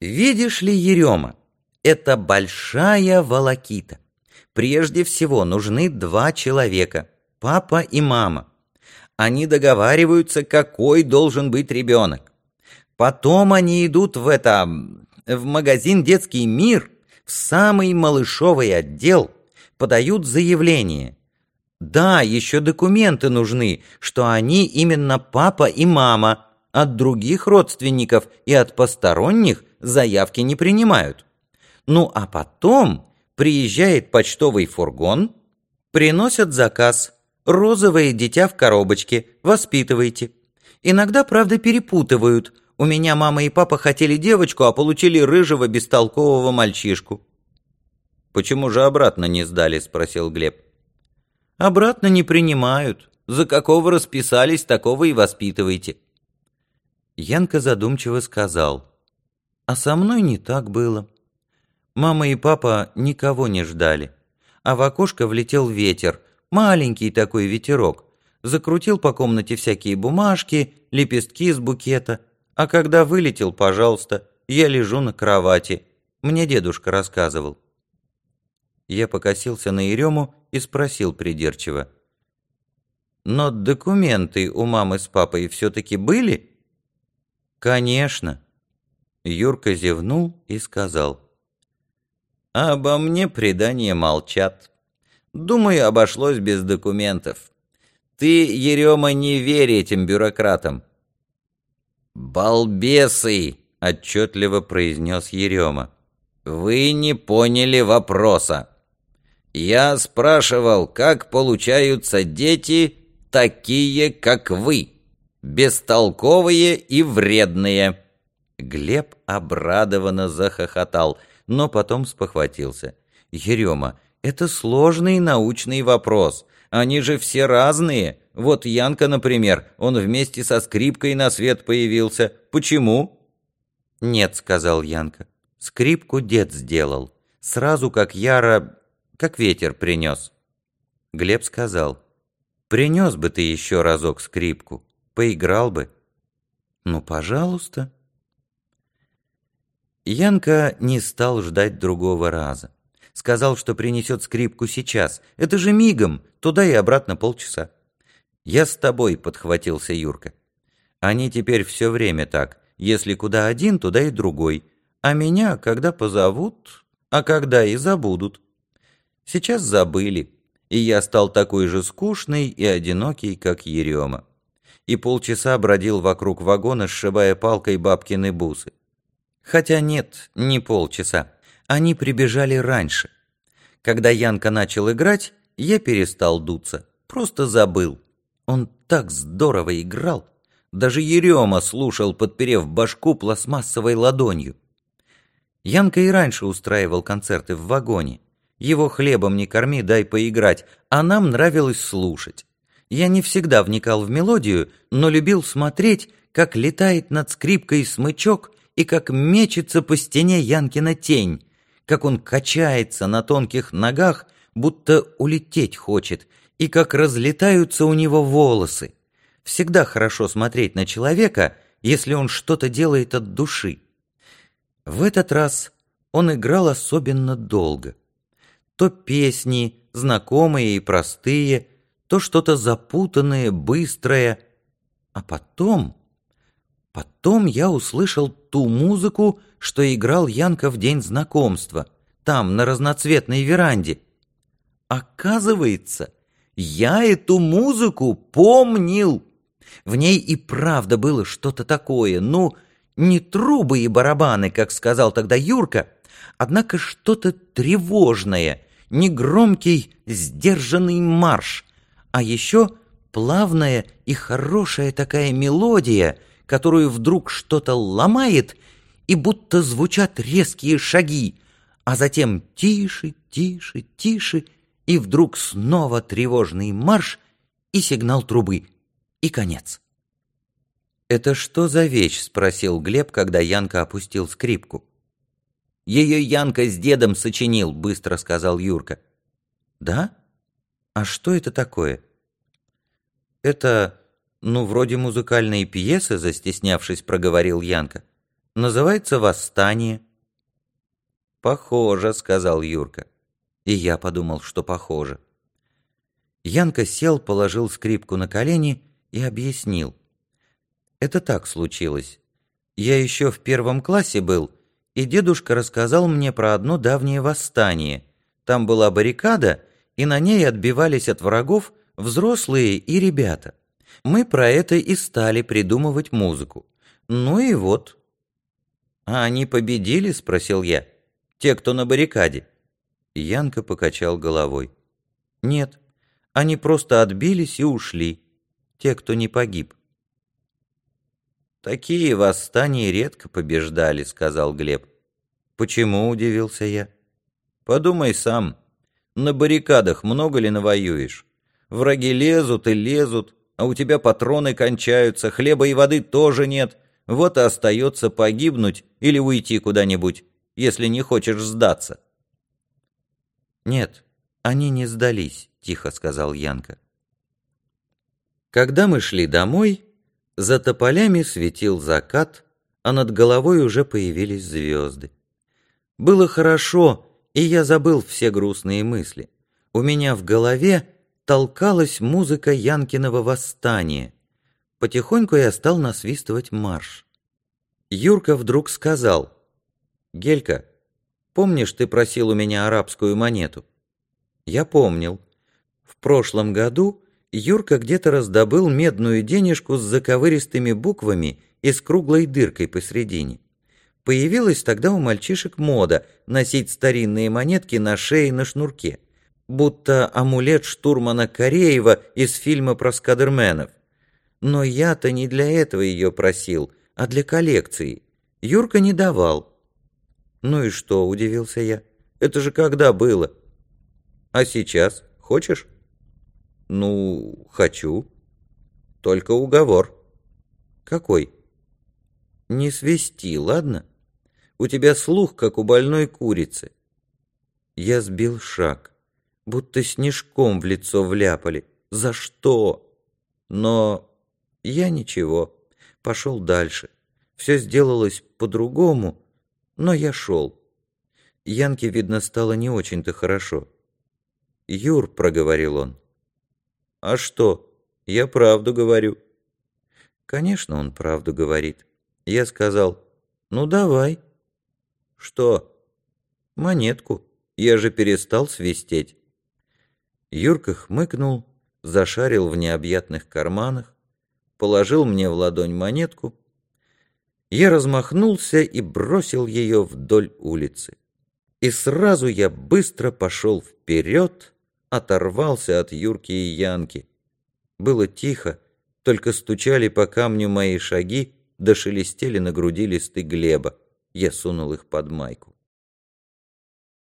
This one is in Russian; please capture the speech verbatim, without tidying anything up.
Видишь ли, Ерема, это большая волокита. Прежде всего нужны два человека, папа и мама. Они договариваются, какой должен быть ребенок. Потом они идут в это, в магазин «Детский мир», в самый малышовый отдел, подают заявление. Да, еще документы нужны, что они именно папа и мама. От других родственников и от посторонних заявки не принимают. Ну а потом приезжает почтовый фургон, приносят заказ. Розовое дитя в коробочке, воспитывайте. Иногда, правда, перепутывают. У меня мама и папа хотели девочку, а получили рыжего бестолкового мальчишку. «Почему же обратно не сдали?» — спросил Глеб. «Обратно не принимают. За какого расписались, такого и воспитывайте». Янка задумчиво сказал: «А со мной не так было. Мама и папа никого не ждали, а в окошко влетел ветер, маленький такой ветерок, закрутил по комнате всякие бумажки, лепестки из букета, а когда вылетел, пожалуйста, я лежу на кровати. Мне дедушка рассказывал». Я покосился на Ерему и спросил придирчиво: «Но документы у мамы с папой все-таки были?» «Конечно». Юрка зевнул и сказал: «Обо мне предания молчат. Думаю, обошлось без документов. Ты, Ерема, не верь этим бюрократам». «Балбесы!» — отчетливо произнес Ерема. «Вы не поняли вопроса. Я спрашивал, как получаются дети, такие, как вы. Бестолковые и вредные». Глеб обрадованно захохотал, но потом спохватился. «Ерема, это сложный научный вопрос. Они же все разные. Вот Янка, например, он вместе со скрипкой на свет появился. Почему?» «Нет», — сказал Янка, — «скрипку дед сделал. Сразу как Яра, как ветер принес». Глеб сказал: «Принес бы ты еще разок скрипку, поиграл бы». «Ну, пожалуйста». Янка не стал ждать другого раза. Сказал, что принесет скрипку сейчас. Это же мигом, туда и обратно полчаса. «Я с тобой», — подхватился Юрка. «Они теперь все время так. Если куда один, туда и другой. А меня, когда позовут, а когда и забудут. Сейчас забыли, и я стал такой же скучный и одинокий, как Ерема. И полчаса бродил вокруг вагона, сшибая палкой бабкины бусы. Хотя нет, не полчаса. Они прибежали раньше. Когда Янка начал играть, я перестал дуться. Просто забыл. Он так здорово играл. Даже Ерема слушал, подперев башку пластмассовой ладонью. Янка и раньше устраивал концерты в вагоне. Его хлебом не корми, дай поиграть, а нам нравилось слушать. Я не всегда вникал в мелодию, но любил смотреть, как летает над скрипкой смычок и как мечется по стене Янкина тень, как он качается на тонких ногах, будто улететь хочет, и как разлетаются у него волосы. Всегда хорошо смотреть на человека, если он что-то делает от души. В этот раз он играл особенно долго. То песни, знакомые и простые, то что-то запутанное, быстрое. А потом... Потом я услышал ту музыку, что играл Янка в день знакомства, там, на разноцветной веранде. Оказывается, я эту музыку помнил. В ней и правда было что-то такое, ну, не трубы и барабаны, как сказал тогда Юрка, однако что-то тревожное, негромкий, сдержанный марш, а еще плавная и хорошая такая мелодия, которую вдруг что-то ломает, и будто звучат резкие шаги, а затем тише, тише, тише, и вдруг снова тревожный марш и сигнал трубы, и конец. «Это что за вещь?» — спросил Глеб, когда Янка опустил скрипку. «Ее Янка с дедом сочинил», — быстро сказал Юрка. «Да? А что это такое?» «Это, ну, вроде музыкальной пьесы», — застеснявшись, проговорил Янка. Называется «Восстание». «Похоже», — сказал Юрка. И я подумал, что похоже. Янка сел, положил скрипку на колени и объяснил. Это так случилось. Я еще в первом классе был, и дедушка рассказал мне про одно давнее восстание. Там была баррикада, и на ней отбивались от врагов взрослые и ребята. Мы про это и стали придумывать музыку. Ну и вот. «А они победили?» — спросил я. «Те, кто на баррикаде?» Янка покачал головой. «Нет, они просто отбились и ушли. Те, кто не погиб». «Такие восстания редко побеждали», — сказал Глеб. «Почему?» — удивился я. «Подумай сам. На баррикадах много ли навоюешь? Враги лезут и лезут, а у тебя патроны кончаются, хлеба и воды тоже нет. Вот и остается погибнуть или уйти куда-нибудь, если не хочешь сдаться». «Нет, они не сдались», — тихо сказал Янка. Когда мы шли домой, за тополями светил закат, а над головой уже появились звезды. Было хорошо, и я забыл все грустные мысли. У меня в голове толкалась музыка Янкиного восстания. Потихоньку я стал насвистывать марш. Юрка вдруг сказал: «Гелька, помнишь, ты просил у меня арабскую монету?» Я помнил. В прошлом году Юрка где-то раздобыл медную денежку с заковыристыми буквами и с круглой дыркой посредине. Появилась тогда у мальчишек мода носить старинные монетки на шее на шнурке, будто амулет штурмана Кореева из фильма про скадерменов. Но я-то не для этого ее просил, а для коллекции. Юрка не давал. «Ну и что?» — удивился я. «Это же когда было?» «А сейчас? Хочешь?» «Ну, хочу. Только уговор». «Какой?» «Не свисти, ладно? У тебя слух, как у больной курицы». Я сбил шаг, будто снежком в лицо вляпали. «За что?» Но я ничего, пошел дальше. Все сделалось по-другому, но я шел. Янке, видно, стало не очень-то хорошо. «Юр», — проговорил он. «А что? Я правду говорю». Конечно, он правду говорит. Я сказал: «Ну, давай». «Что?» «Монетку. Я же перестал свистеть». Юрка хмыкнул, зашарил в необъятных карманах, положил мне в ладонь монетку. Я размахнулся и бросил ее вдоль улицы. И сразу я быстро пошел вперед, оторвался от Юрки и Янки. Было тихо, только стучали по камню мои шаги, да шелестели на груди листы Глеба. Я сунул их под майку.